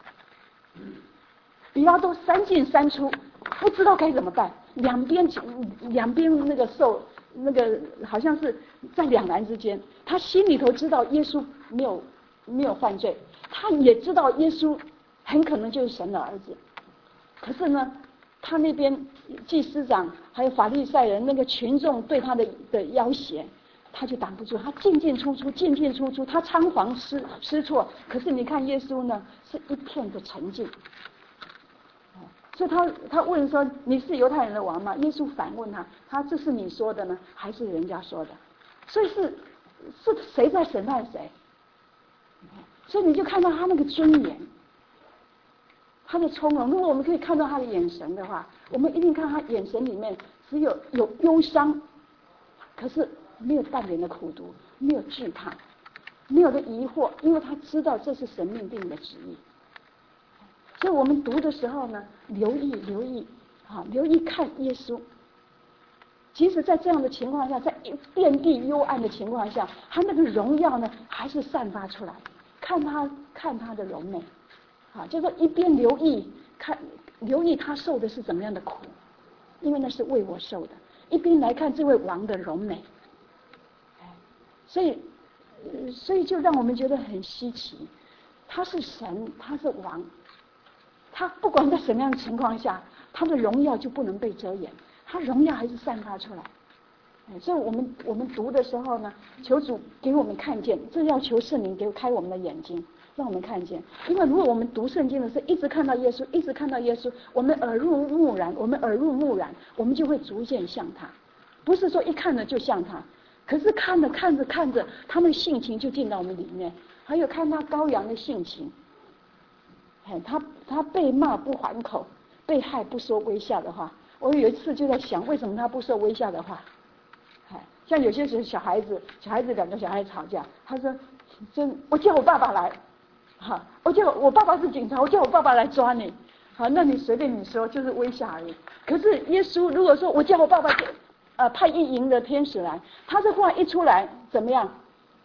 Speaker 2: 比拉多三进三出，不知道该怎么办，两边两边那个受那个好像是在两难之间。他心里头知道耶稣没有没有犯罪，他也知道耶稣很可能就是神的儿子，可是呢，他那边祭司长还有法利赛人那个群众对他的的要挟，他就挡不住，他进进出出，进进出出，他仓皇失失措。可是你看耶稣呢，是一片的沉静。所以他他问说：“你是犹太人的王吗？”耶稣反问他：“他这是你说的呢，还是人家说的？”所以是是谁在审判谁？所以你就看到他那个尊严，他的从容。如果我们可以看到他的眼神的话，我们一定看他眼神里面只有有忧伤，可是没有半点的苦毒，没有惧怕，没有的疑惑，因为他知道这是神命定的旨意。所以我们读的时候呢，留意留意，啊，留意看耶稣。即使在这样的情况下，在遍地幽暗的情况下，他那个荣耀呢，还是散发出来。看他看他的荣美，啊，就说一边留意看，留意他受的是怎么样的苦，因为那是为我受的。一边来看这位王的荣美，所以，所以就让我们觉得很稀奇。他是神，他是王。他不管在什么样的情况下，他的荣耀就不能被遮掩，他荣耀还是散发出来。所以我们我们读的时候呢，求主给我们看见，这要求圣灵给开我们的眼睛，让我们看见。因为如果我们读圣经的时候，一直看到耶稣，一直看到耶稣，我们耳濡目染，我们耳濡目染，我们就会逐渐像他。不是说一看了就像他，可是看着看着看着，他们的性情就进到我们里面。还有看他羔羊的性情。他他被骂不还口，被害不说微笑的话。我有一次就在想，为什么他不说微笑的话？像有些时候小孩子，小孩子两个小孩吵架，他说：“真，我叫我爸爸来，哈，我叫我爸爸是警察，我叫我爸爸来抓你。”好，那你随便你说，就是微笑而已。可是耶稣如果说我叫我爸爸，呃，派一营的天使来，他这话一出来，怎么样？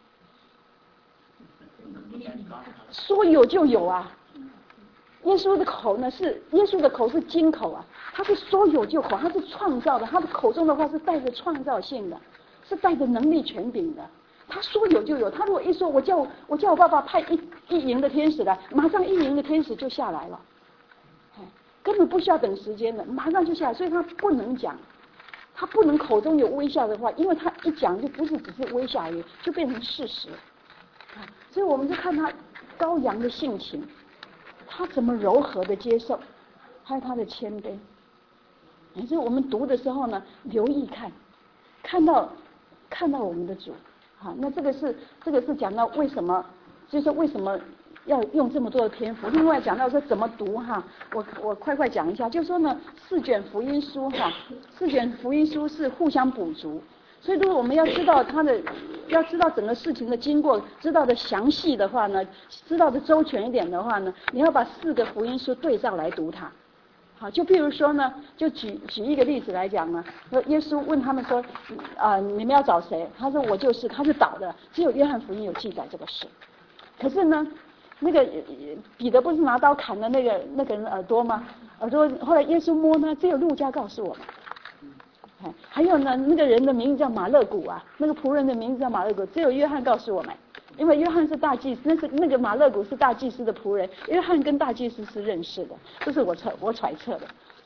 Speaker 2: 说有就有啊。耶稣的口呢是耶稣的口是金口啊，他是说有就口，他是创造的，他的口中的话是带着创造性的，是带着能力权柄的。他说有就有，他如果一说我叫我叫我爸爸派一一营的天使来，马上一营的天使就下来了，根本不需要等时间的，马上就下来。所以他不能讲，他不能口中有微笑的话，因为他一讲就不是只是微笑而已，就变成事实。所以我们就看他羔羊的性情。他怎么柔和的接受，还有他的谦卑。所以我们读的时候呢，留意看，看到看到我们的主，好，那这个是这个是讲到为什么，就是为什么要用这么多的篇幅。另外讲到说怎么读哈，我我快快讲一下，就是说呢，四卷福音书哈，四卷福音书是互相补足。所以如果我们要知道他的，要知道整个事情的经过，知道的详细的话呢，知道的周全一点的话呢，你要把四个福音书对照来读它。好，就譬如说呢，就举举一个例子来讲呢，耶稣问他们说，啊、呃，你们要找谁？他说我就是，他是倒的，只有约翰福音有记载这个事。可是呢，那个彼得不是拿刀砍了那个那个人耳朵吗？耳朵后来耶稣摸呢，只有路加告诉我们。还有呢，那个人的名字叫马勒古啊，那个仆人的名字叫马勒古，只有约翰告诉我们，因为约翰是大祭司，那是那个马勒古是大祭司的仆人，约翰跟大祭司是认识的，这是我揣我揣测的。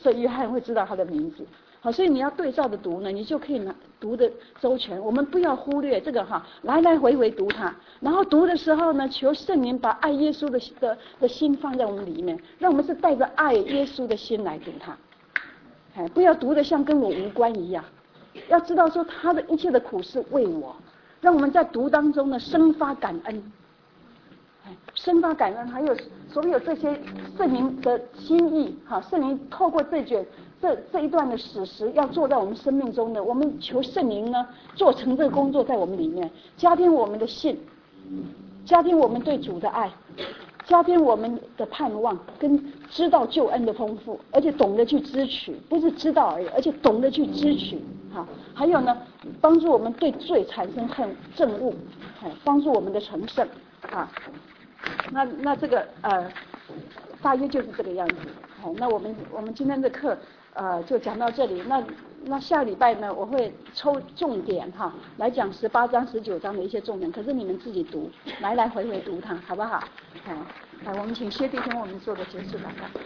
Speaker 2: 所以约翰会知道他的名字。好，所以你要对照的读呢，你就可以拿读的周全。我们不要忽略这个哈，来来回回读它，然后读的时候呢，求圣灵把爱耶稣的的的心放在我们里面，让我们是带着爱耶稣的心来读它。哎，不要读得像跟我无关一样，要知道说他的一切的苦是为我，让我们在读当中呢生发感恩。生发感恩，还有所有这些圣灵的心意，哈，圣灵透过这卷这这一段的史实，要做在我们生命中的，我们求圣灵呢做成这个工作在我们里面，加添我们的信，加添我们对主的爱，加添我们的盼望，跟知道救恩的丰富，而且懂得去支取，不是知道而已，而且懂得去支取，哈，还有呢，帮助我们对罪产生恨憎恶，哎，帮助我们的成圣，啊。那那这个呃，大约就是这个样子。好，那我们我们今天的课呃就讲到这里。那那下礼拜呢，我会抽重点哈来讲十八章、十九章的一些重点。可是你们自己读，来来回回读它，好不好？好，来，我们请谢弟兄我们做个结束祷告。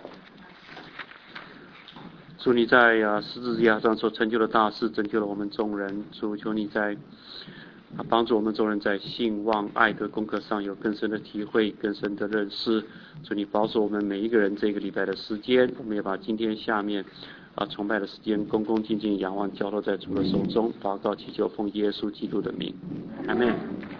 Speaker 4: 主，你在啊十字架上所成就的大事，拯救了我们众人。主，求你在。啊，帮助我们众人在信望爱的功课上有更深的体会，更深的认识。祝你保守我们每一个人这个礼拜的时间，我们也把今天下面啊崇拜的时间恭恭敬敬仰望交托在主的手中，祷告祈求奉耶稣基督的名，阿们。